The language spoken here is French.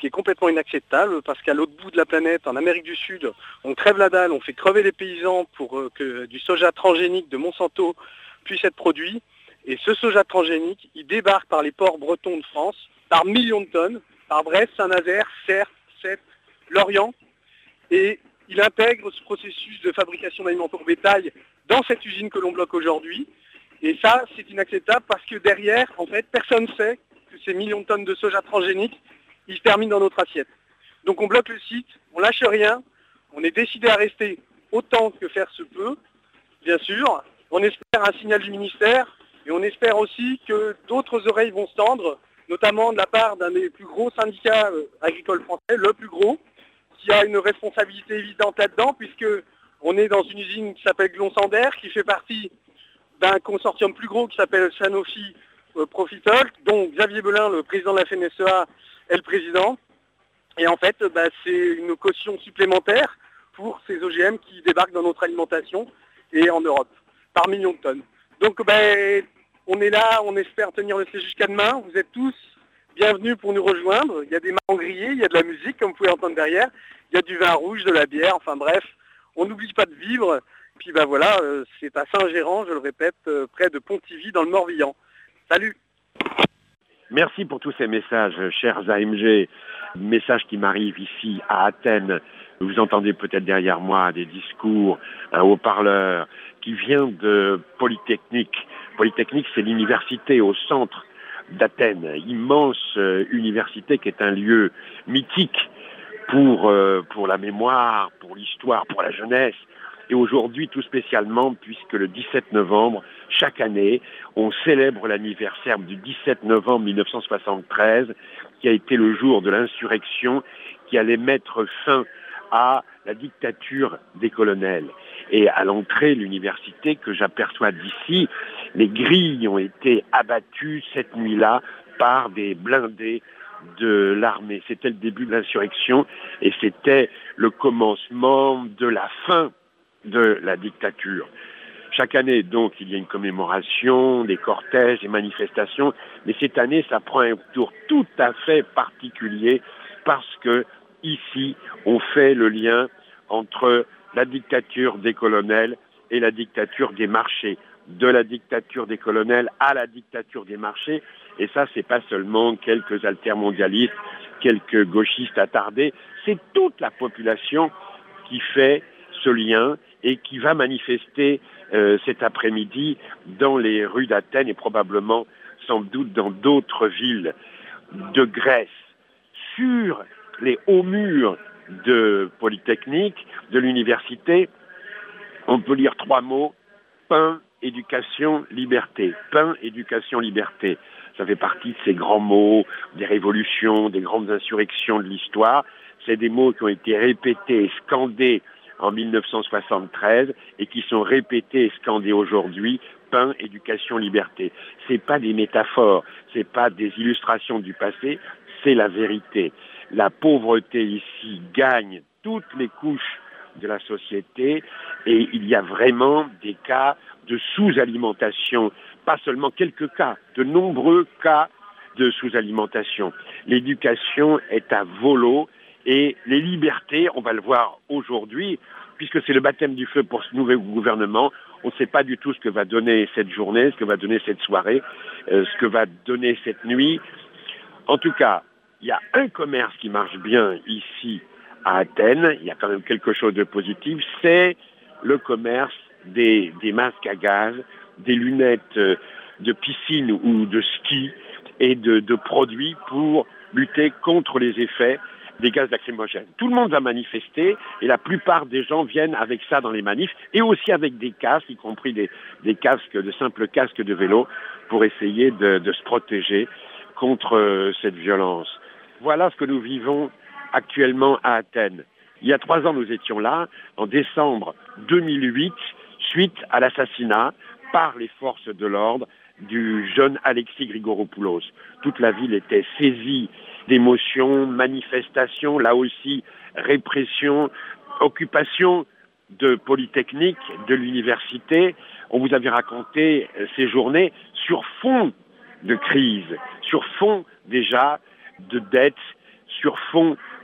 qui est complètement inacceptable parce qu'à l'autre bout de la planète, en Amérique du Sud, on crève la dalle, on fait crever les paysans pour que du soja transgénique de Monsanto puisse être produit. Et ce soja transgénique, il débarque par les ports bretons de France par millions de tonnes, par Brest, Saint-Nazaire, Certes, Sète, Lorient. Et il intègre ce processus de fabrication d'aliments pour bétail dans cette usine que l'on bloque aujourd'hui. Et ça, c'est inacceptable parce que derrière, en fait, personne ne sait que ces millions de tonnes de soja transgénique, ils se terminent dans notre assiette. Donc on bloque le site, on lâche rien, on est décidé à rester autant que faire se peut, bien sûr. On espère un signal du ministère et on espère aussi que d'autres oreilles vont se tendre, notamment de la part d'un des plus gros syndicats agricoles français, le plus gros, qui a une responsabilité évidente là-dedans, puisque on est dans une usine qui s'appelle Glonsander, qui fait partie d'un consortium plus gros qui s'appelle Sanofi Profitol, dont Xavier Belin, le président de la FNSEA, est le président. Et en fait, c'est une caution supplémentaire pour ces OGM qui débarquent dans notre alimentation et en Europe, par millions de tonnes. Donc on est là, on espère tenir le siège jusqu'à demain. Vous êtes tous bienvenus pour nous rejoindre. Il y a des marrons grillés, il y a de la musique, comme vous pouvez entendre derrière. Il y a du vin rouge, de la bière, enfin bref, on n'oublie pas de vivre. Puis voilà, c'est à Saint-Gérand, je le répète, près de Pontivy, dans le Morbihan. Salut! Merci pour tous ces messages, chers AMG. Messages qui m'arrivent ici à Athènes. Vous entendez peut-être derrière moi des discours, un haut-parleur qui vient de Polytechnique. Polytechnique, c'est l'université au centre d'Athènes. Immense université qui est un lieu mythique pour la mémoire, pour l'histoire, pour la jeunesse. Et aujourd'hui, tout spécialement, puisque le 17 novembre, chaque année, on célèbre l'anniversaire du 17 novembre 1973, qui a été le jour de l'insurrection qui allait mettre fin à la dictature des colonels. Et à l'entrée de l'université que j'aperçois d'ici, les grilles ont été abattues cette nuit-là par des blindés de l'armée. C'était le début de l'insurrection et c'était le commencement de la fin de la dictature. Chaque année, donc, il y a une commémoration, des cortèges, des manifestations, mais cette année, ça prend un tour tout à fait particulier parce que ici, on fait le lien entre la dictature des colonels et la dictature des marchés. De la dictature des colonels à la dictature des marchés. Et ça, c'est pas seulement quelques altermondialistes, quelques gauchistes attardés, c'est toute la population qui fait ce lien et qui va manifester cet après-midi dans les rues d'Athènes et probablement, sans doute, dans d'autres villes de Grèce. Sur les hauts murs de Polytechnique, de l'université, on peut lire 3 mots: pain, éducation, liberté. Pain, éducation, liberté. Ça fait partie de ces grands mots, des révolutions, des grandes insurrections de l'histoire. C'est des mots qui ont été répétés et scandés en 1973 et qui sont répétés et scandés aujourd'hui. Pain, éducation, liberté. C'est pas des métaphores, c'est pas des illustrations du passé, c'est la vérité. La pauvreté ici gagne toutes les couches de la société et il y a vraiment des cas de sous-alimentation, pas seulement quelques cas, de nombreux cas de sous-alimentation. L'éducation est à volo et les libertés, on va le voir aujourd'hui, puisque c'est le baptême du feu pour ce nouveau gouvernement. On ne sait pas du tout ce que va donner cette journée, ce que va donner cette soirée, ce que va donner cette nuit. En tout cas, il y a un commerce qui marche bien ici à Athènes, il y a quand même quelque chose de positif, c'est le commerce des masques à gaz, des lunettes de piscine ou de ski et de produits pour lutter contre les effets des gaz lacrymogènes. Tout le monde va manifester et la plupart des gens viennent avec ça dans les manifs et aussi avec des casques, y compris des casques, de simples casques de vélo pour essayer de se protéger contre cette violence. Voilà ce que nous vivons actuellement à Athènes. Il y a 3 ans, nous étions là, en décembre 2008, suite à l'assassinat par les forces de l'ordre du jeune Alexis Grigoropoulos. Toute la ville était saisie d'émotions, manifestations, là aussi répression, occupation de Polytechnique, de l'université. On vous avait raconté ces journées sur fond de crise, sur fond déjà de dettes, sur fond